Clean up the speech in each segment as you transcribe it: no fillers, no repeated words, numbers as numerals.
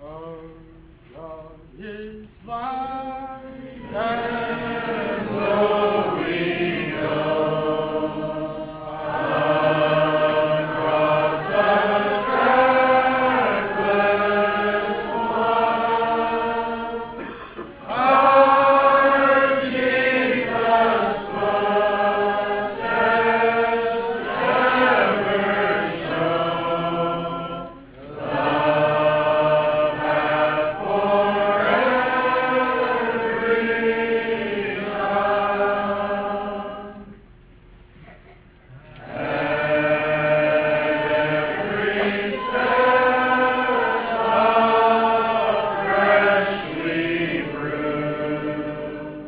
Our God is mighty and glory goes across the trackless water. Our Jesus' footsteps ever show. Love hath forever begun. Every step freshly brewed,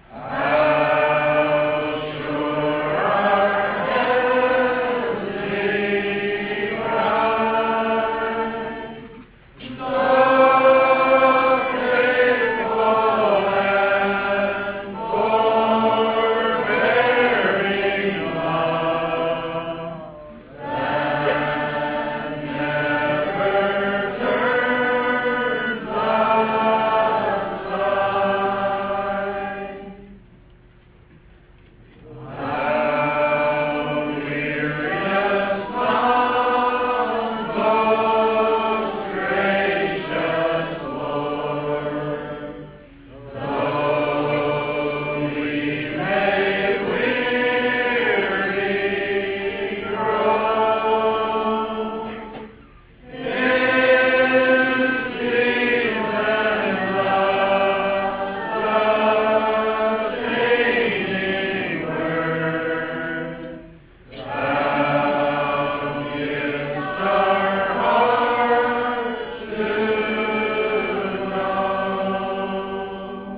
how sure our heavenly bride, so faithful and forbearing love, that never turns aside. Thou weariest not, most gracious Lord, though we may weary grow. In season love's sustaining word, Thou givest our hearts to know.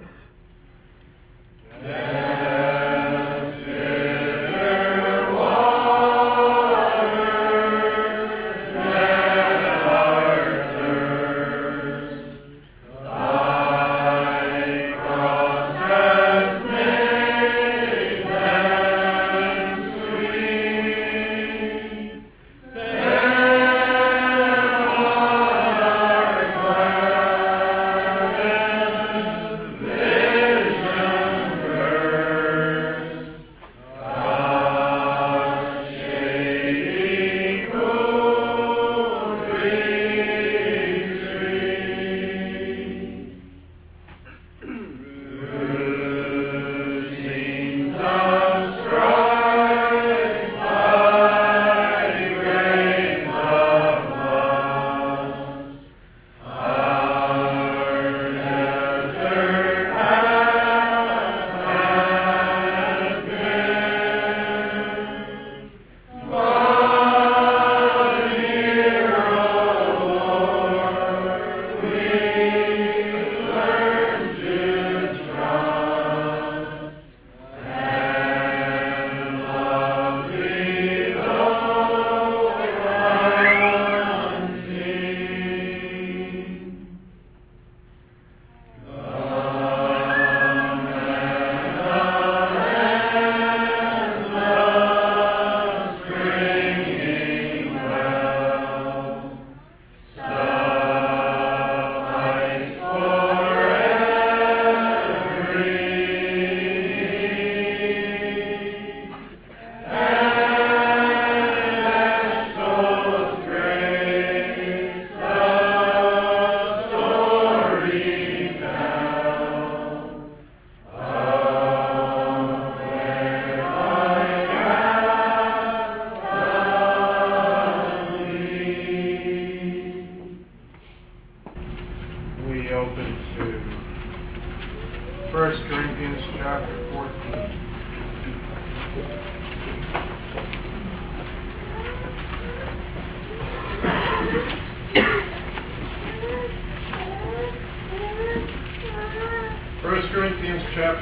Death's bitter waters net our thirst. Thy cross has made them sweet. Then on our gladdest vision burst, the shady cool green street. Through scenes of strife, by graves of loss, our desert path has been. But here, O Lord, we learn to trust and love Thee though unseen. The endless springing well suffice for every need. And Escho's grace the story tell of where Thy path doth lead. We open to 1 Corinthians chapter 14. First Corinthians chapter